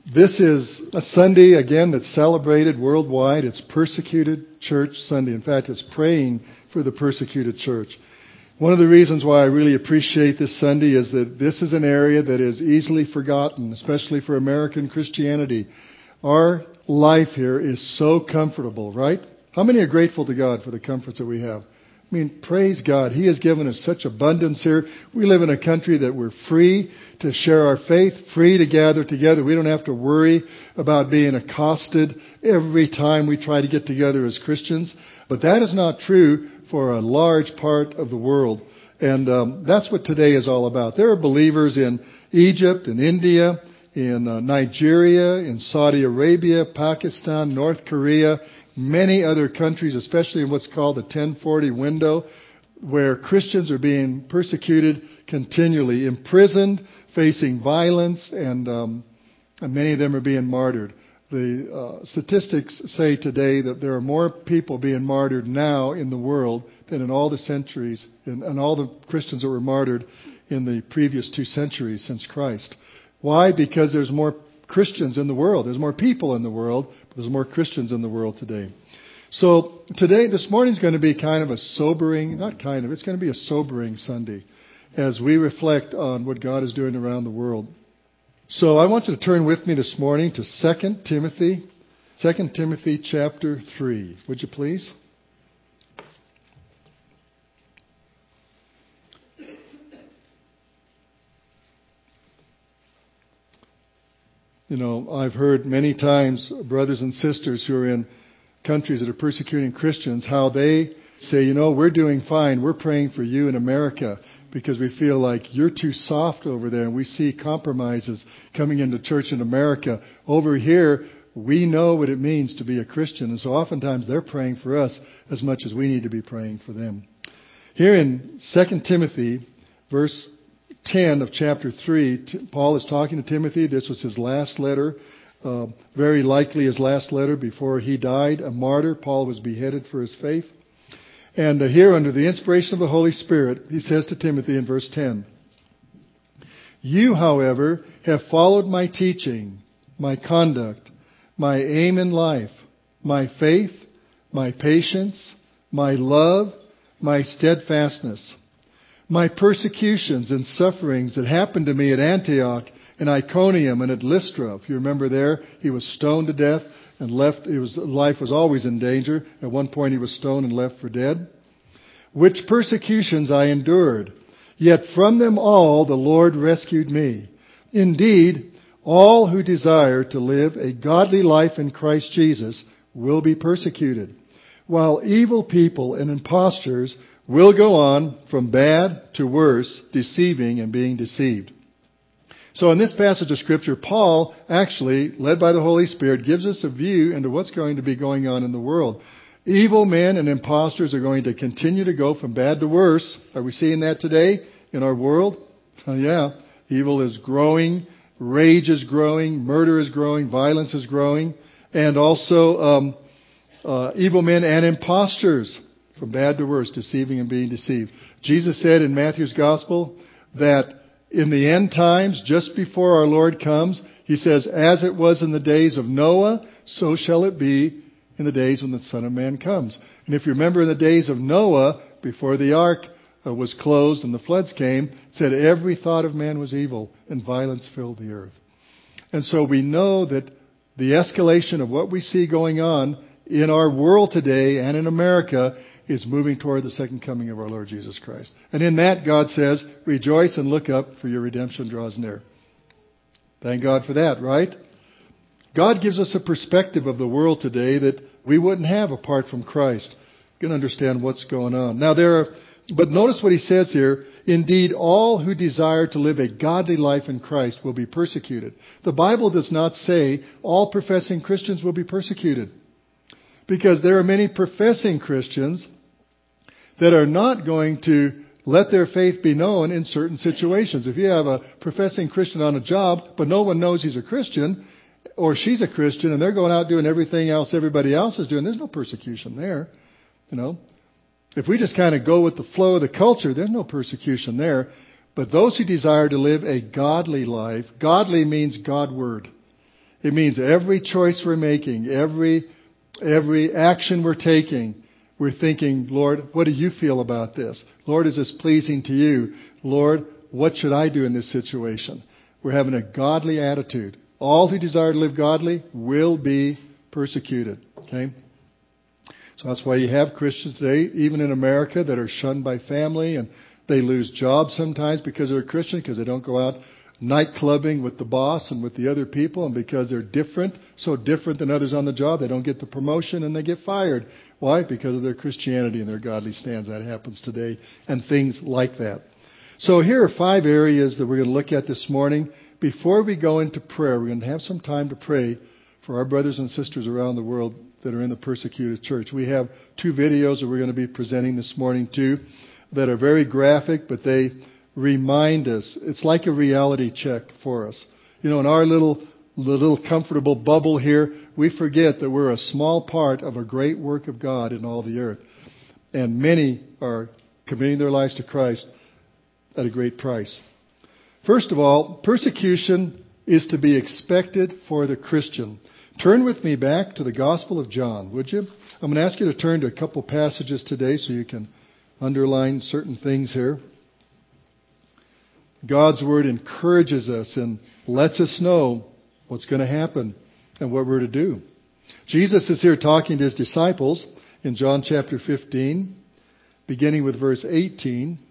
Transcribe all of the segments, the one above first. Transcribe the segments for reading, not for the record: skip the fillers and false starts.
This is a Sunday, again, that's celebrated worldwide. It's Persecuted Church Sunday. In fact, it's praying for the persecuted church. One of the reasons why I really appreciate this Sunday is that this is an area that is easily forgotten, especially for American Christianity. Our life here is so comfortable, right? How many are grateful to God for the comforts that we have? I mean, praise God. He has given us such abundance here. We live in a country that we're free to share our faith, free to gather together. We don't have to worry about being accosted every time we try to get together as Christians. But that is not true for a large part of the world. And that's what today is all about. There are believers in Egypt, in India, in Nigeria, in Saudi Arabia, Pakistan, North Korea, many other countries, especially in what's called the 1040 window, where Christians are being persecuted continually, imprisoned, facing violence, and many of them are being martyred. The statistics say today that there are more people being martyred now in the world than in all the centuries, and all the Christians that were martyred in the previous 2 centuries since Christ. Why? Because there's more Christians in the world. There's more people in the world, but there's more Christians in the world today. So this morning is going to be kind of a sobering, it's going to be a sobering Sunday as we reflect on what God is doing around the world. So I want you to turn with me this morning to 2 Timothy chapter 3. Would you please? You know, I've heard many times brothers and sisters who are in countries that are persecuting Christians, how they say, you know, we're doing fine. We're praying for you in America because we feel like you're too soft over there. And we see compromises coming into church in America. Over here, we know what it means to be a Christian. And so oftentimes they're praying for us as much as we need to be praying for them. Here in 2 Timothy, verse 10 of chapter 3, Paul is talking to Timothy. This was his last letter, very likely his last letter before he died, a martyr. Paul was beheaded for his faith. And here, under the inspiration of the Holy Spirit, he says to Timothy in verse 10, "You, however, have followed my teaching, my conduct, my aim in life, my faith, my patience, my love, my steadfastness, my persecutions and sufferings that happened to me at Antioch and Iconium and at Lystra." If you remember there, he was stoned to death and left. Life was always in danger. At one point he was stoned and left for dead. "Which persecutions I endured, yet from them all the Lord rescued me. Indeed, all who desire to live a godly life in Christ Jesus will be persecuted, while evil people and impostors will go on from bad to worse, deceiving and being deceived." So in this passage of Scripture, Paul actually, led by the Holy Spirit, gives us a view into what's going to be going on in the world. Evil men and impostors are going to continue to go from bad to worse. Are we seeing that today in our world? Yeah. Evil is growing, rage is growing, murder is growing, violence is growing, and also evil men and impostors from bad to worse, deceiving and being deceived. Jesus said in Matthew's Gospel that in the end times, just before our Lord comes, He says, "As it was in the days of Noah, so shall it be in the days when the Son of Man comes." And if you remember in the days of Noah, before the ark was closed and the floods came, it said every thought of man was evil and violence filled the earth. And so we know that the escalation of what we see going on in our world today and in America is moving toward the second coming of our Lord Jesus Christ. And in that, God says, "Rejoice and look up, for your redemption draws near." Thank God for that, right? God gives us a perspective of the world today that we wouldn't have apart from Christ. You can understand what's going on. But notice what he says here. "Indeed, all who desire to live a godly life in Christ will be persecuted." The Bible does not say all professing Christians will be persecuted, because there are many professing Christians that are not going to let their faith be known in certain situations. If you have a professing Christian on a job, but no one knows he's a Christian, or she's a Christian, and they're going out doing everything else everybody else is doing, there's no persecution there. You know, if we just kind of go with the flow of the culture, there's no persecution there. But those who desire to live a godly life, godly means Godward. It means every choice we're making, every action we're taking, we're thinking, Lord, what do you feel about this? Lord, is this pleasing to you? Lord, what should I do in this situation? We're having a godly attitude. All who desire to live godly will be persecuted. Okay? So that's why you have Christians today, even in America, that are shunned by family, and they lose jobs sometimes because they're a Christian, because they don't go out night clubbing with the boss and with the other people, and because they're different, so different than others on the job, they don't get the promotion and they get fired. Why? Because of their Christianity and their godly stands. That happens today, and things like that. So here are 5 areas that we're going to look at this morning. Before we go into prayer, we're going to have some time to pray for our brothers and sisters around the world that are in the persecuted church. We have 2 videos that we're going to be presenting this morning too that are very graphic, but they remind us. It's like a reality check for us. You know, in our little comfortable bubble here, we forget that we're a small part of a great work of God in all the earth. And many are committing their lives to Christ at a great price. First of all, persecution is to be expected for the Christian. Turn with me back to the Gospel of John, would you? I'm going to ask you to turn to a couple passages today so you can underline certain things here. God's Word encourages us and lets us know what's going to happen and what we're to do. Jesus is here talking to His disciples in John chapter 15, beginning with verse 18.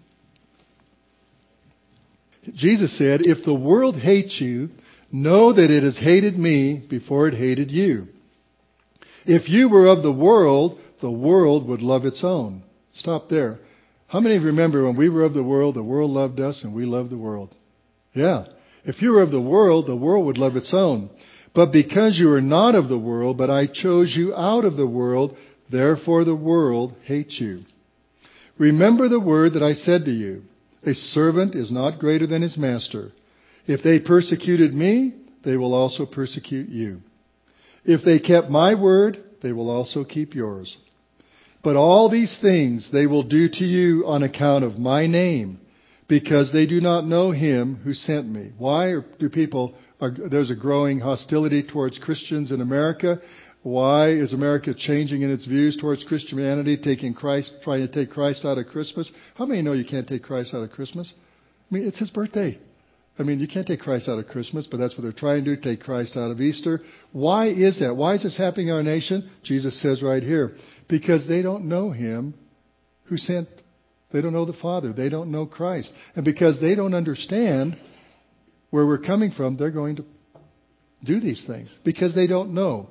Jesus said, "If the world hates you, know that it has hated me before it hated you. If you were of the world would love its own." Stop there. How many of you remember when we were of the world loved us and we loved the world? Yeah. If you were of the world would love its own. But because you are not of the world, but I chose you out of the world, therefore the world hates you. Remember the word that I said to you. A servant is not greater than his master. If they persecuted me, they will also persecute you. If they kept my word, they will also keep yours. But all these things they will do to you on account of my name, because they do not know him who sent me. Why there's a growing hostility towards Christians in America? Why is America changing in its views towards Christianity, trying to take Christ out of Christmas? How many know you can't take Christ out of Christmas? I mean, it's His birthday. I mean, you can't take Christ out of Christmas, but that's what they're trying to do, take Christ out of Easter. Why is that? Why is this happening in our nation? Jesus says right here, because they don't know Him who sent. They don't know the Father. They don't know Christ. And because they don't understand where we're coming from, they're going to do these things because they don't know.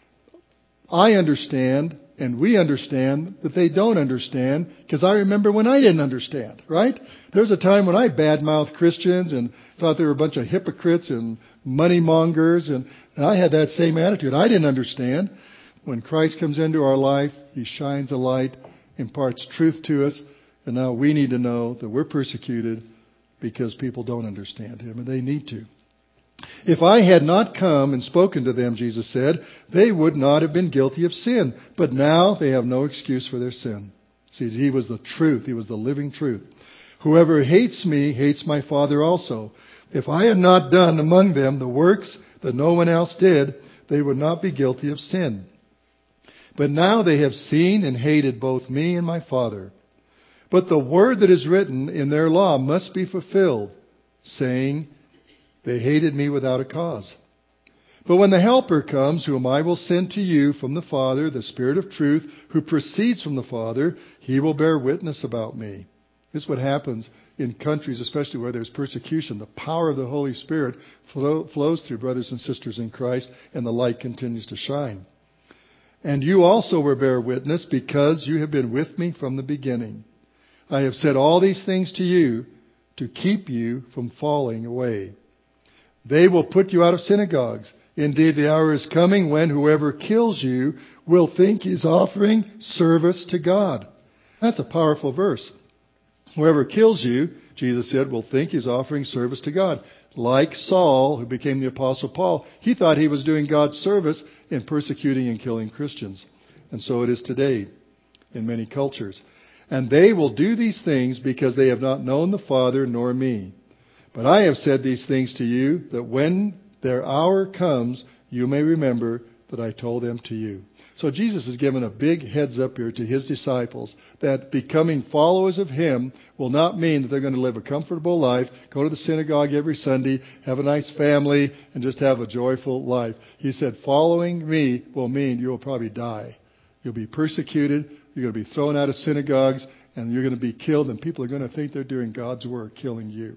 I understand, and we understand that they don't understand, because I remember when I didn't understand, right? There was a time when I badmouthed Christians and thought they were a bunch of hypocrites and money mongers, and I had that same attitude. I didn't understand. When Christ comes into our life, He shines a light, imparts truth to us, and now we need to know that we're persecuted because people don't understand Him, and they need to. If I had not come and spoken to them, Jesus said, they would not have been guilty of sin. But now they have no excuse for their sin. See, He was the truth. He was the living truth. Whoever hates me hates my Father also. If I had not done among them the works that no one else did, they would not be guilty of sin. But now they have seen and hated both me and my Father. But the word that is written in their law must be fulfilled, saying, they hated me without a cause. But when the Helper comes, whom I will send to you from the Father, the Spirit of truth, who proceeds from the Father, He will bear witness about me. This is what happens in countries, especially where there's persecution. The power of the Holy Spirit flows through brothers and sisters in Christ, and the light continues to shine. And you also will bear witness, because you have been with me from the beginning. I have said all these things to you to keep you from falling away. They will put you out of synagogues. Indeed, the hour is coming when whoever kills you will think he's offering service to God. That's a powerful verse. Whoever kills you, Jesus said, will think he's offering service to God. Like Saul, who became the Apostle Paul, he thought he was doing God's service in persecuting and killing Christians. And so it is today in many cultures. And they will do these things because they have not known the Father nor me. But I have said these things to you, that when their hour comes, you may remember that I told them to you. So Jesus has given a big heads up here to His disciples that becoming followers of Him will not mean that they're going to live a comfortable life, go to the synagogue every Sunday, have a nice family, and just have a joyful life. He said, following me will mean you will probably die. You'll be persecuted, you're going to be thrown out of synagogues, and you're going to be killed, and people are going to think they're doing God's work, killing you.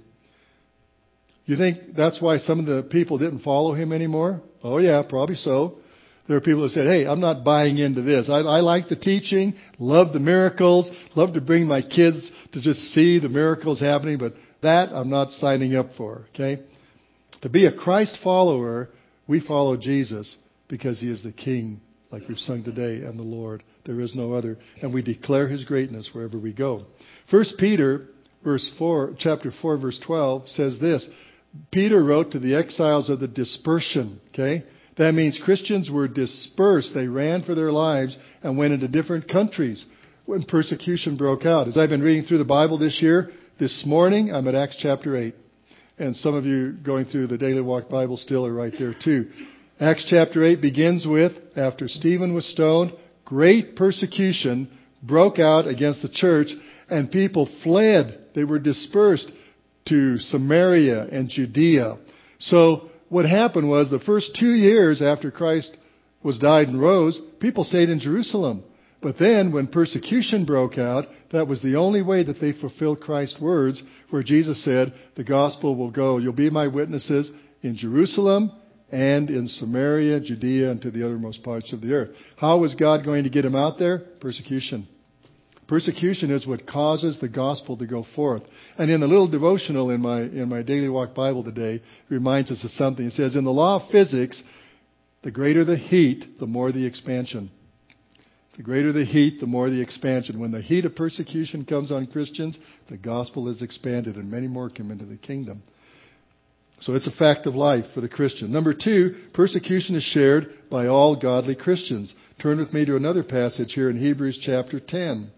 You think that's why some of the people didn't follow Him anymore? Oh yeah, probably so. There are people who said, hey, I'm not buying into this. I like the teaching, love the miracles, love to bring my kids to just see the miracles happening, but that I'm not signing up for, okay? To be a Christ follower, we follow Jesus because He is the King, like we've sung today, and the Lord. There is no other. And we declare His greatness wherever we go. 1 Peter chapter 4, verse 12 says this. Peter wrote to the exiles of the dispersion, okay? That means Christians were dispersed. They ran for their lives and went into different countries when persecution broke out. As I've been reading through the Bible this year, this morning I'm at Acts chapter 8. And some of you going through the Daily Walk Bible still are right there too. Acts chapter 8 begins with, after Stephen was stoned, great persecution broke out against the church and people fled. They were dispersed to Samaria and Judea. So what happened was the first 2 years after Christ was died and rose, people stayed in Jerusalem. But then when persecution broke out, that was the only way that they fulfilled Christ's words, where Jesus said, the gospel will go. You'll be my witnesses in Jerusalem and in Samaria, Judea, and to the uttermost parts of the earth. How was God going to get them out there? Persecution. Persecution is what causes the gospel to go forth. And in the little devotional in my Daily Walk Bible today, it reminds us of something. It says, in the law of physics, the greater the heat, the more the expansion. The greater the heat, the more the expansion. When the heat of persecution comes on Christians, the gospel is expanded and many more come into the kingdom. So it's a fact of life for the Christian. Number 2, persecution is shared by all godly Christians. Turn with me to another passage here in Hebrews chapter 10.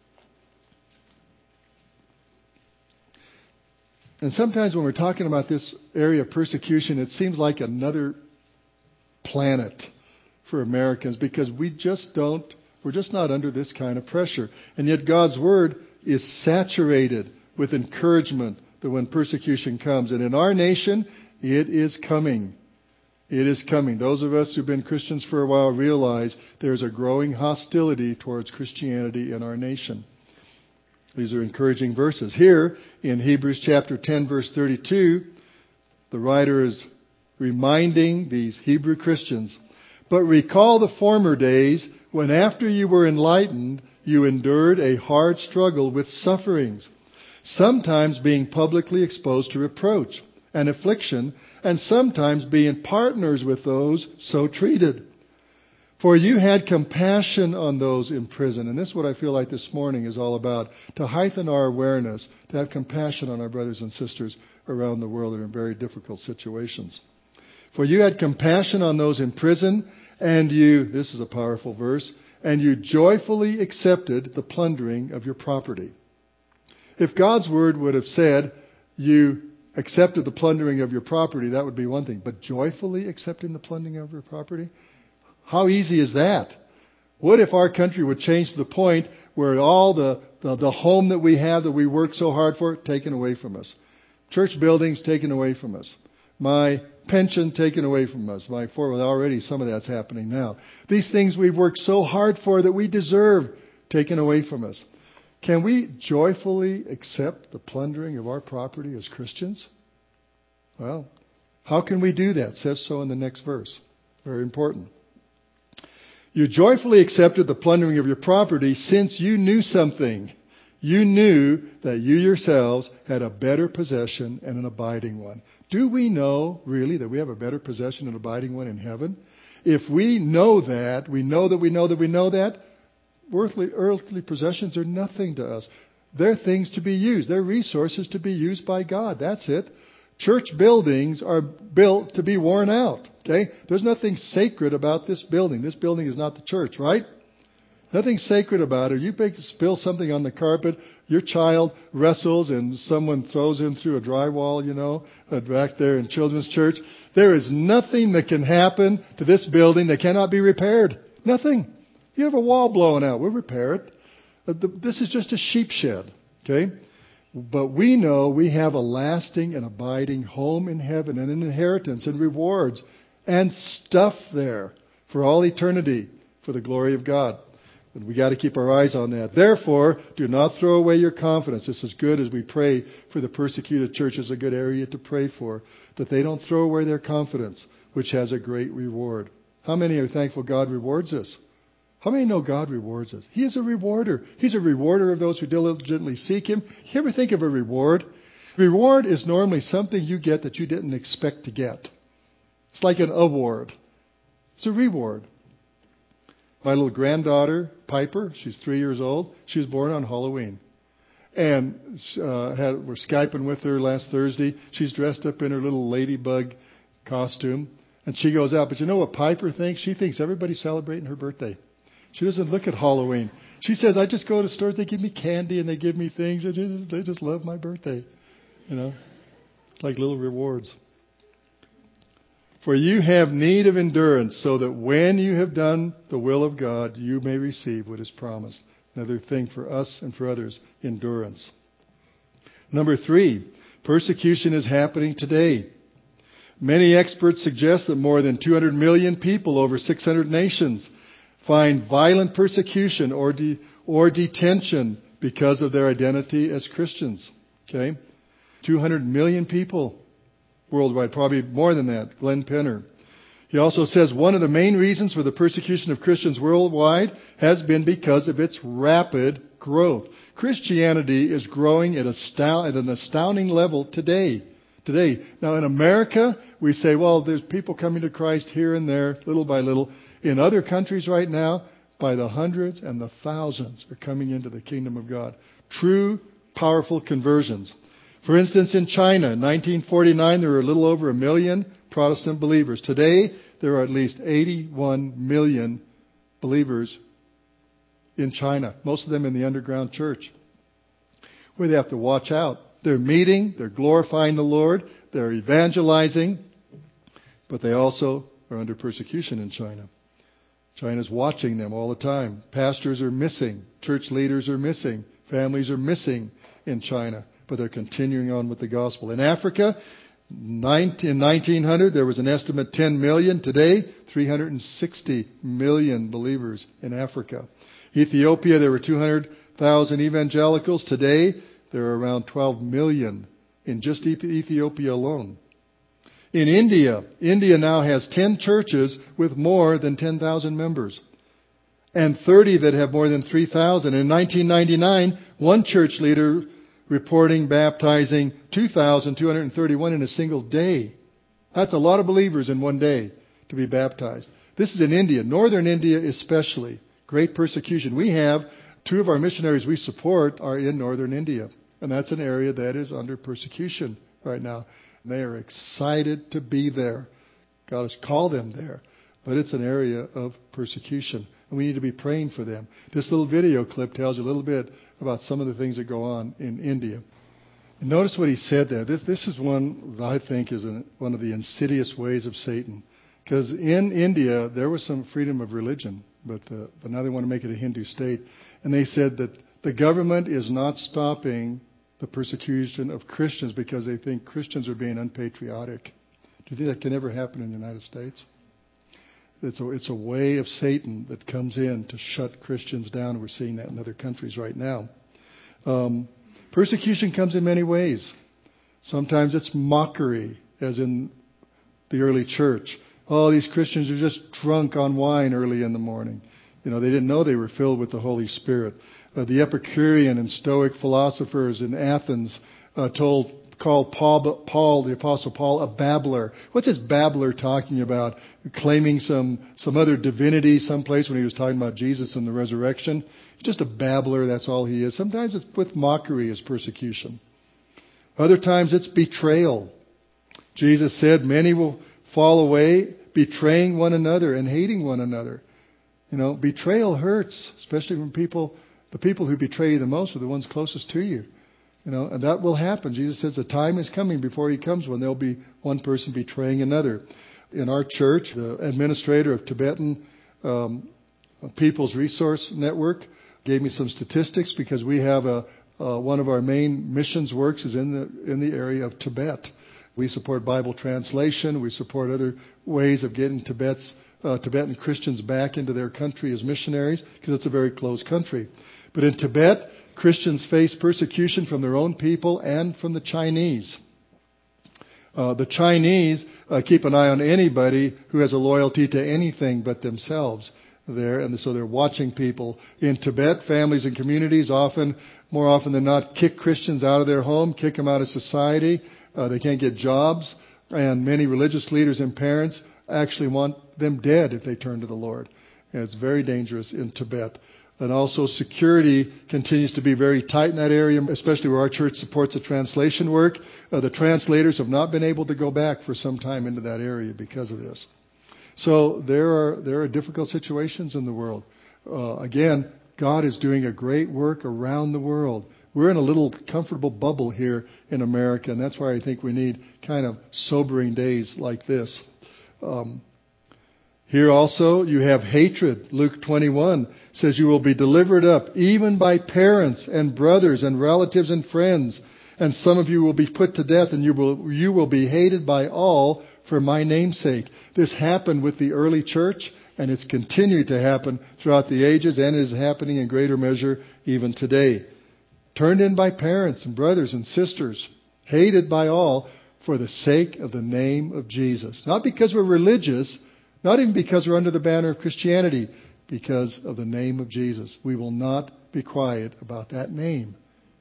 And sometimes when we're talking about this area of persecution, it seems like another planet for Americans because we're just not under this kind of pressure. And yet God's Word is saturated with encouragement that when persecution comes. And in our nation, it is coming. It is coming. Those of us who've been Christians for a while realize there's a growing hostility towards Christianity in our nation. These are encouraging verses. Here in Hebrews chapter 10, verse 32, the writer is reminding these Hebrew Christians, but recall the former days when after you were enlightened, you endured a hard struggle with sufferings, sometimes being publicly exposed to reproach and affliction, and sometimes being partners with those so treated. For you had compassion on those in prison. And this is what I feel like this morning is all about. To heighten our awareness, to have compassion on our brothers and sisters around the world that are in very difficult situations. For you had compassion on those in prison, and you, this is a powerful verse, and you joyfully accepted the plundering of your property. If God's word would have said, you accepted the plundering of your property, that would be one thing. But joyfully accepting the plundering of your property? How easy is that? What if our country would change to the point where all the home that we have that we work so hard for, taken away from us? Church buildings taken away from us. My pension taken away from us. Already some of that's happening now. These things we've worked so hard for that we deserve, taken away from us. Can we joyfully accept the plundering of our property as Christians? Well, how can we do that? It says so in the next verse. Very important. You joyfully accepted the plundering of your property since you knew something. You knew that you yourselves had a better possession and an abiding one. Do we know, really, that we have a better possession and abiding one in heaven? If we know that, earthly possessions are nothing to us. They're things to be used. They're resources to be used by God. That's it. Church buildings are built to be worn out. Okay? There's nothing sacred about this building. This building is not the church, right? Nothing sacred about it. You spill something on the carpet, your child wrestles and someone throws him through a drywall, back there in children's church. There is nothing that can happen to this building that cannot be repaired. Nothing. You have a wall blowing out, we'll repair it. This is just a sheep shed, okay? But we know we have a lasting and abiding home in heaven and an inheritance and rewards and stuff there for all eternity for the glory of God. And we got to keep our eyes on that. Therefore, do not throw away your confidence. This is good as we pray for the persecuted church. It's a good area to pray for, that they don't throw away their confidence, which has a great reward. How many are thankful God rewards us? How many know God rewards us? He is a rewarder. He's a rewarder of those who diligently seek Him. You ever think of a reward? Reward is normally something you get that you didn't expect to get. It's like an award. It's a reward. My little granddaughter, Piper, she's 3 years old. She was born on Halloween. And we're Skyping with her last Thursday. She's dressed up in her little ladybug costume. And she goes out. But you know what Piper thinks? She thinks everybody's celebrating her birthday. She doesn't look at Halloween. She says, I just go to stores, they give me candy and they give me things. They just love my birthday. Like little rewards. For you have need of endurance, so that when you have done the will of God, you may receive what is promised. Another thing for us and for others, endurance. Number 3, persecution is happening today. Many experts suggest that more than 200 million people over 600 nations find violent persecution or detention because of their identity as Christians. Okay? 200 million people worldwide, probably more than that. Glenn Penner. He also says one of the main reasons for the persecution of Christians worldwide has been because of its rapid growth. Christianity is growing at an astounding level today. Now in America, we say, well, there's people coming to Christ here and there, little by little. In other countries right now, by the hundreds and the thousands are coming into the kingdom of God. True, powerful conversions. For instance, in China, in 1949, there were a little over 1 million Protestant believers. Today, there are at least 81 million believers in China, most of them in the underground church, where they have to watch out. They're meeting, they're glorifying the Lord, they're evangelizing, but they also are under persecution in China. China's watching them all the time. Pastors are missing. Church leaders are missing. Families are missing in China. But they're continuing on with the gospel. In Africa, in 1900, there was an estimate 10 million. Today, 360 million believers in Africa. Ethiopia, there were 200,000 evangelicals. Today, there are around 12 million in just Ethiopia alone. In India now has 10 churches with more than 10,000 members. And 30 that have more than 3,000. In 1999, one church leader reporting baptizing 2,231 in a single day. That's a lot of believers in one day to be baptized. This is in India, northern India especially. Great persecution. We have 2 of our missionaries we support are in northern India. And that's an area that is under persecution right now. They are excited to be there. God has called them there. But it's an area of persecution. And we need to be praying for them. This little video clip tells you a little bit about some of the things that go on in India. And notice what he said there. This is one that I think is one of the insidious ways of Satan. Because in India, there was some freedom of religion. But now they want to make it a Hindu state. And they said that the government is not stopping the persecution of Christians because they think Christians are being unpatriotic. Do you think that can ever happen in the United States? It's a way of Satan that comes in to shut Christians down. We're seeing that in other countries right now. Persecution comes in many ways. Sometimes it's mockery, as in the early church. Oh, these Christians are just drunk on wine early in the morning. They didn't know they were filled with the Holy Spirit. The Epicurean and Stoic philosophers in Athens called Paul, the Apostle Paul, a babbler. What's this babbler talking about? Claiming some other divinity someplace when he was talking about Jesus and the resurrection. He's just a babbler, that's all he is. Sometimes it's with mockery as persecution. Other times it's betrayal. Jesus said, many will fall away betraying one another and hating one another. Betrayal hurts, especially when the people who betray you the most are the ones closest to you. And that will happen. Jesus says the time is coming before He comes when there'll be one person betraying another. In our church, the administrator of Tibetan People's Resource Network gave me some statistics because we have one of our main missions works is in the area of Tibet. We support Bible translation. We support other ways of getting Tibetan Christians back into their country as missionaries because it's a very closed country. But in Tibet, Christians face persecution from their own people and from the Chinese. The Chinese keep an eye on anybody who has a loyalty to anything but themselves there. And so they're watching people. In Tibet, families and communities more often than not, kick Christians out of their home, kick them out of society. They can't get jobs. And many religious leaders and parents actually want them dead if they turn to the Lord. And it's very dangerous in Tibet. And also security continues to be very tight in that area, especially where our church supports the translation work. The translators have not been able to go back for some time into that area because of this. So there are difficult situations in the world. Again, God is doing a great work around the world. We're in a little comfortable bubble here in America, and that's why I think we need kind of sobering days like this. Here also you have hatred. Luke 21 says you will be delivered up even by parents and brothers and relatives and friends. And some of you will be put to death and you will be hated by all for my name's sake. This happened with the early church and it's continued to happen throughout the ages and is happening in greater measure even today. Turned in by parents and brothers and sisters. Hated by all for the sake of the name of Jesus. Not because we're religious. Not even because we're under the banner of Christianity, because of the name of Jesus. We will not be quiet about that name.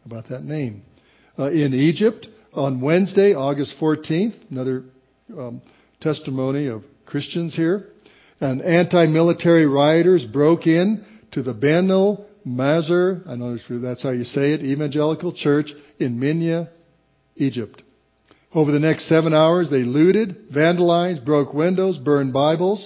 In Egypt, on Wednesday, August 14th, another testimony of Christians here, and anti-military rioters broke in to the Beno Mazar, I don't know if that's how you say it, Evangelical Church in Minya, Egypt. Over the next 7 hours, they looted, vandalized, broke windows, burned Bibles.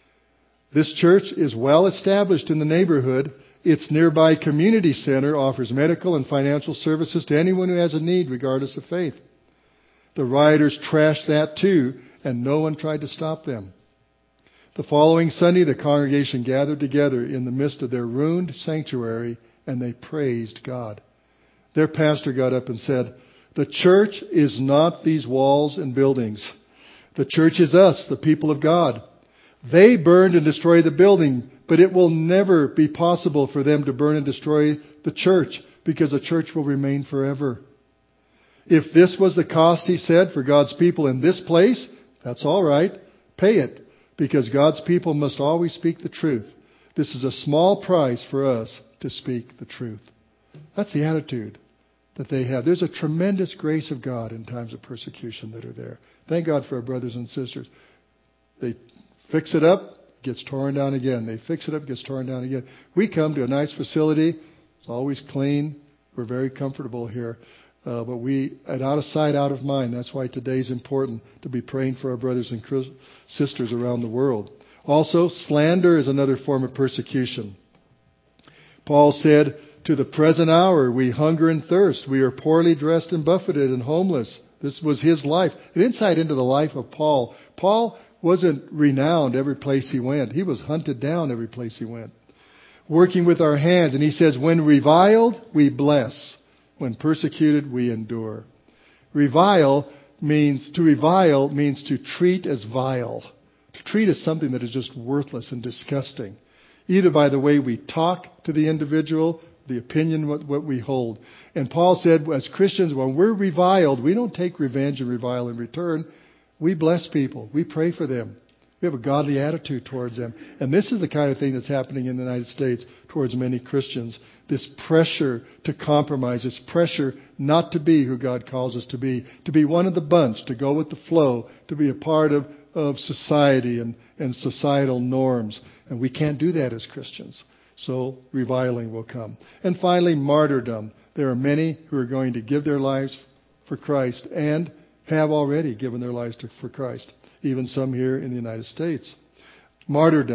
This church is well established in the neighborhood. Its nearby community center offers medical and financial services to anyone who has a need, regardless of faith. The rioters trashed that too, and no one tried to stop them. The following Sunday, the congregation gathered together in the midst of their ruined sanctuary, and they praised God. Their pastor got up and said, "The church is not these walls and buildings. The church is us, the people of God. They burned and destroyed the building, but it will never be possible for them to burn and destroy the church, because the church will remain forever. If this was the cost," he said, "for God's people in this place, that's all right. Pay it, because God's people must always speak the truth. This is a small price for us to speak the truth." That's the attitude that they have. There's a tremendous grace of God in times of persecution that are there. Thank God for our brothers and sisters. They fix it up, gets torn down again. They fix it up, gets torn down again. We come to a nice facility. It's always clean. We're very comfortable here. But out of sight, out of mind. That's why today's important to be praying for our brothers and sisters around the world. Also, slander is another form of persecution. Paul said, "To the present hour we hunger and thirst. We are poorly dressed and buffeted and homeless." This was his life. An insight into the life of Paul. Paul wasn't renowned every place he went. He was hunted down every place he went. Working with our hands. And he says, "When reviled, we bless. When persecuted, we endure." To revile means to treat as vile. To treat as something that is just worthless and disgusting. Either by the way we talk to the individual, the opinion, what we hold. And Paul said, as Christians, when we're reviled, we don't take revenge and revile in return. We bless people. We pray for them. We have a godly attitude towards them. And this is the kind of thing that's happening in the United States towards many Christians. This pressure to compromise, this pressure not to be who God calls us to be one of the bunch, to go with the flow, to be a part of society and societal norms. And we can't do that as Christians. So reviling will come. And finally, martyrdom. There are many who are going to give their lives for Christ and have already given their lives for Christ. Even some here in the United States. Martyrdom.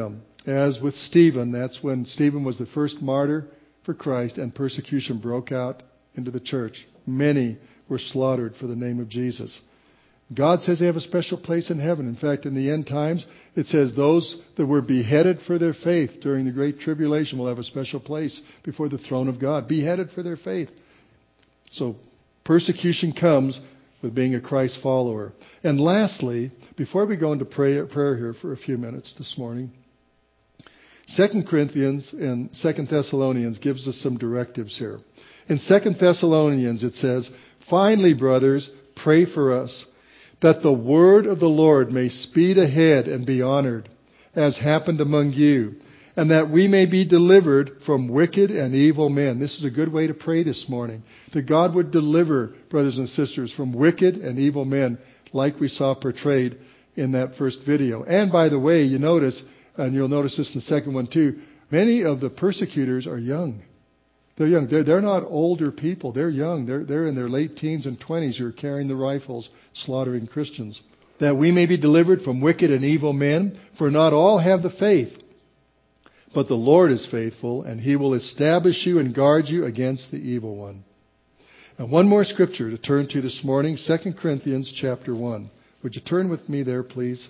As with Stephen, that's when Stephen was the first martyr for Christ and persecution broke out into the church. Many were slaughtered for the name of Jesus. God says they have a special place in heaven. In fact, in the end times, it says those that were beheaded for their faith during the Great Tribulation will have a special place before the throne of God. Beheaded for their faith. So persecution comes with being a Christ follower. And lastly, before we go into prayer here for a few minutes this morning, 2 Corinthians and 2 Thessalonians gives us some directives here. In 2 Thessalonians it says, "Finally, brothers, pray for us, that the word of the Lord may speed ahead and be honored, as happened among you, and that we may be delivered from wicked and evil men." This is a good way to pray this morning. That God would deliver, brothers and sisters, from wicked and evil men, like we saw portrayed in that first video. And by the way, you notice, and you'll notice this in the second one too, many of the persecutors are young. They're young. They're not older people. They're young. They're in their late teens and 20s who are carrying the rifles, slaughtering Christians. "That we may be delivered from wicked and evil men, for not all have the faith. But the Lord is faithful, and He will establish you and guard you against the evil one." And one more scripture to turn to this morning, 2 Corinthians chapter 1. Would you turn with me there, please?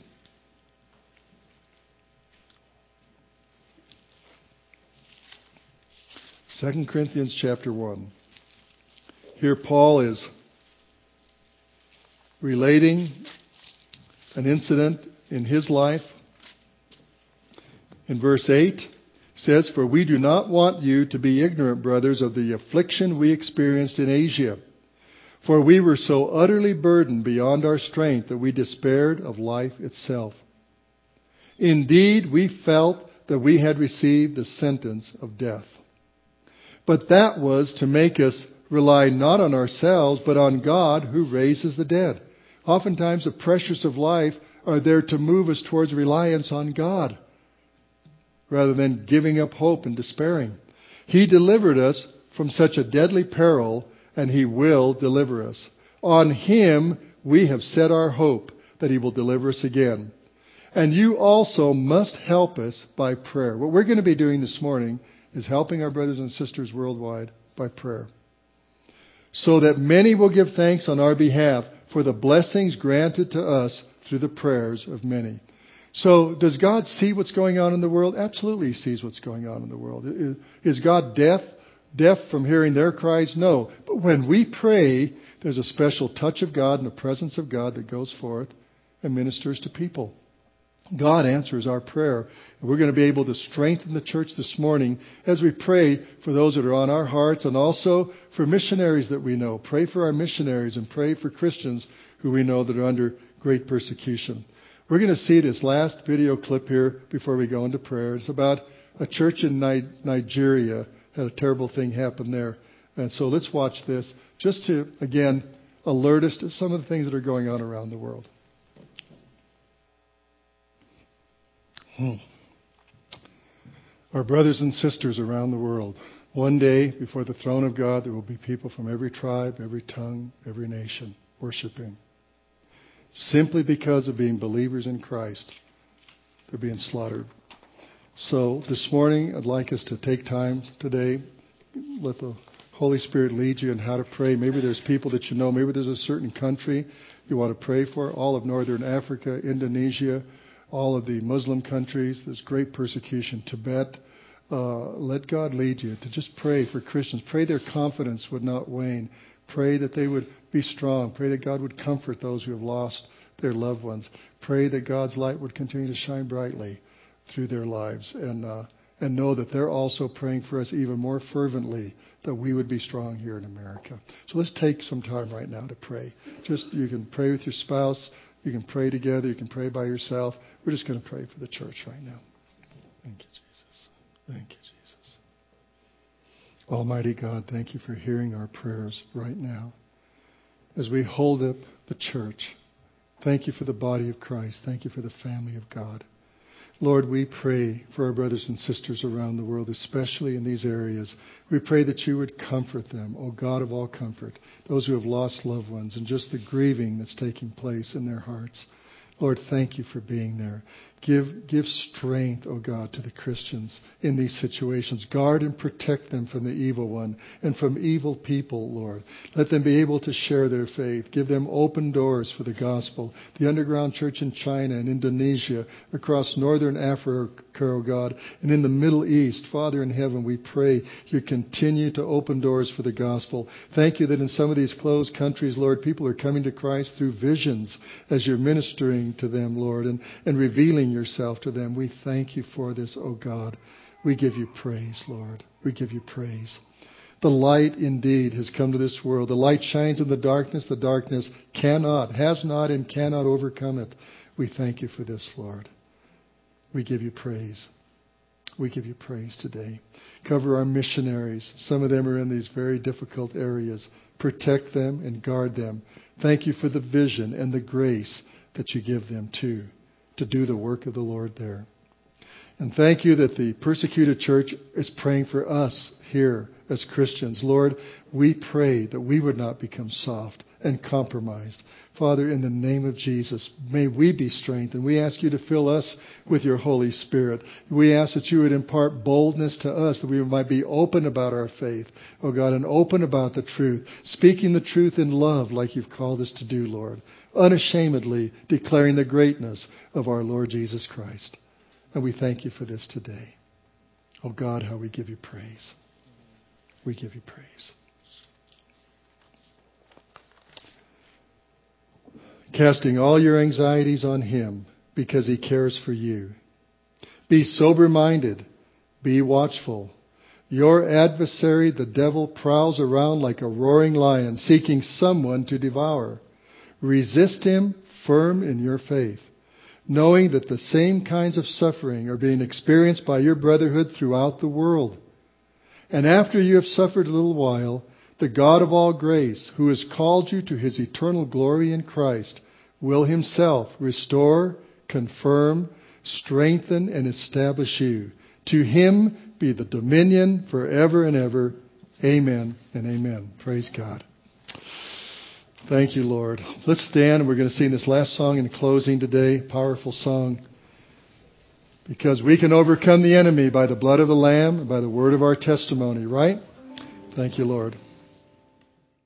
2 Corinthians chapter 1. Here Paul is relating an incident in his life. In verse 8, it says, "For we do not want you to be ignorant, brothers, of the affliction we experienced in Asia. For we were so utterly burdened beyond our strength that we despaired of life itself. Indeed, we felt that we had received the sentence of death. But that was to make us rely not on ourselves, but on God who raises the dead." Oftentimes the pressures of life are there to move us towards reliance on God, rather than giving up hope and despairing. "He delivered us from such a deadly peril, and He will deliver us. On Him we have set our hope that He will deliver us again. And you also must help us by prayer." What we're going to be doing this morning is helping our brothers and sisters worldwide by prayer, "so that many will give thanks on our behalf for the blessings granted to us through the prayers of many." So, does God see what's going on in the world? Absolutely He sees what's going on in the world. Is God deaf from hearing their cries? No. But when we pray, there's a special touch of God and the presence of God that goes forth and ministers to people. God answers our prayer. And we're going to be able to strengthen the church this morning as we pray for those that are on our hearts, and also for missionaries that we know. Pray for our missionaries and pray for Christians who we know that are under great persecution. We're going to see this last video clip here before we go into prayer. It's about a church in Nigeria. Had a terrible thing happen there. And so let's watch this just to, again, alert us to some of the things that are going on around the world. Our brothers and sisters around the world. One day, before the throne of God, there will be people from every tribe, every tongue, every nation worshiping. Simply because of being believers in Christ, they're being slaughtered. So this morning, I'd like us to take time today. Let the Holy Spirit lead you in how to pray. Maybe there's people that you know. Maybe there's a certain country you want to pray for. All of Northern Africa, Indonesia, all of the Muslim countries. There's great persecution. Tibet. Let God lead you to just pray for Christians. Pray their confidence would not wane. Pray that they would be strong. Pray that God would comfort those who have lost their loved ones. Pray that God's light would continue to shine brightly through their lives. And know that they're also praying for us even more fervently, that we would be strong here in America. So let's take some time right now to pray. You can pray with your spouse. You can pray together. You can pray by yourself. We're just going to pray for the church right now. Thank you, Jesus. Thank you, Jesus. Almighty God, thank you for hearing our prayers right now. As we hold up the church, thank you for the body of Christ. Thank you for the family of God. Lord, we pray for our brothers and sisters around the world, especially in these areas. We pray that you would comfort them, O God of all comfort, those who have lost loved ones and just the grieving that's taking place in their hearts. Lord, thank you for being there. Give strength, O God, to the Christians in these situations. Guard and protect them from the evil one and from evil people, Lord. Let them be able to share their faith. Give them open doors for the gospel. The underground church in China and Indonesia, across northern Africa, O God, and in the Middle East. Father in heaven, we pray you continue to open doors for the gospel. Thank you that in some of these closed countries, Lord, people are coming to Christ through visions as you're ministering to them, Lord, and revealing yourself to them. We thank you for this, O God. We give you praise, Lord. We give you praise. The light indeed has come to this world. The light shines in the darkness. The darkness has not, and cannot overcome it. We thank you for this, Lord. We give you praise. We give you praise today. Cover our missionaries. Some of them are in these very difficult areas. Protect them and guard them. Thank you for the vision and the grace that you give them to do the work of the Lord there. And thank you that the persecuted church is praying for us here as Christians. Lord, we pray that we would not become soft and compromised. Father, in the name of Jesus, may we be strengthened. We ask you to fill us with your Holy Spirit. We ask that you would impart boldness to us, that we might be open about our faith, oh God, and open about the truth, speaking the truth in love like you've called us to do, Lord, unashamedly declaring the greatness of our Lord Jesus Christ. And we thank you for this today. Oh God, how we give you praise. We give you praise. Casting all your anxieties on him because he cares for you. Be sober-minded. Be watchful. Your adversary, the devil, prowls around like a roaring lion, seeking someone to devour. Resist him firm in your faith, knowing that the same kinds of suffering are being experienced by your brotherhood throughout the world. And after you have suffered a little while, the God of all grace, who has called you to his eternal glory in Christ, will himself restore, confirm, strengthen, and establish you. To him be the dominion forever and ever. Amen and amen. Praise God. Thank you, Lord. Let's stand. We're going to sing this last song in closing today. Powerful song. Because we can overcome the enemy by the blood of the Lamb and by the word of our testimony, right? Thank you, Lord.